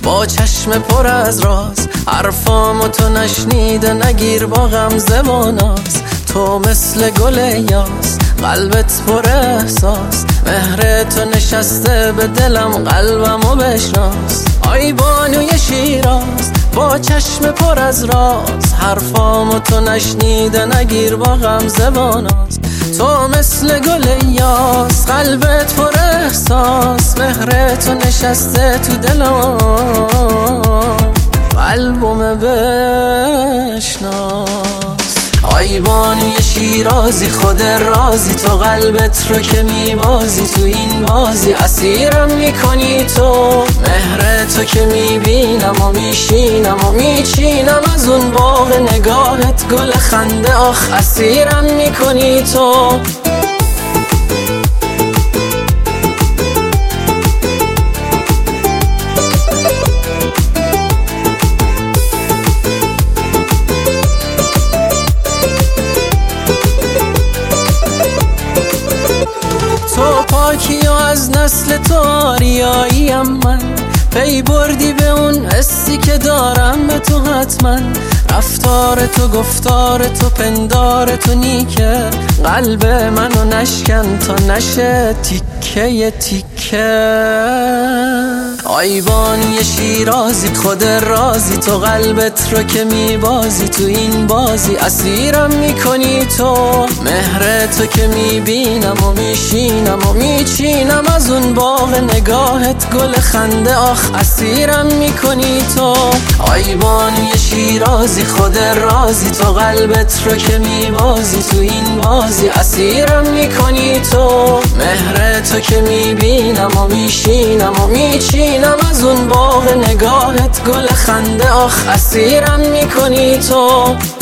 با چشم پر از راز، حرفامو تو نشنیده نگیر با غمزه و ناز. تو مثل گل یاس، قلبت پر احساس، مهر تو نشسته به دلم، قلبمو بشناس. آی بانوی شیراز با چشم پر از راز، حرفامو تو نشنیده نگیر با غمزه و ناز. تو مثل گل یاس، قلبت پر احساس، مهر تو نشسته تو دلم، قلبم بشناس. آی بانوی شیرازی خود رازی، تو قلبت رو که میبازی تو این بازی، اسیرم میکنی تو. مهر تو که میبینم و میشینم و میچینم از اون باغ نگاهت، گل خنده آخ اسیرم میکنی تو. تو پاکی و از نسل تو آریاییم من، پی بردی به اون حسی که دارم به تو حتما. رفتار تو، گفتار تو، پندار تو نیکه، قلب منو نشکن تا نشه تیکه تیکه. آی بانوی شیرازی خود رازی، تو قلبت رو که میبازی تو این بازی، اسیرم میکنی تو. مهر تو که میبینم و میشینم و میچینم از اون باغ نگاهت، گل خنده آخ اسیرم میکنی تو. آی بانوی شیرازی خود رازی، تو قلبت رو که میبازی تو این بازی، اسیرم میکنی تو. مهر تو که میبینم و میشینم و میچینم از اون باغ نگاهت، گل خنده آخ اسیرم میکنی تو.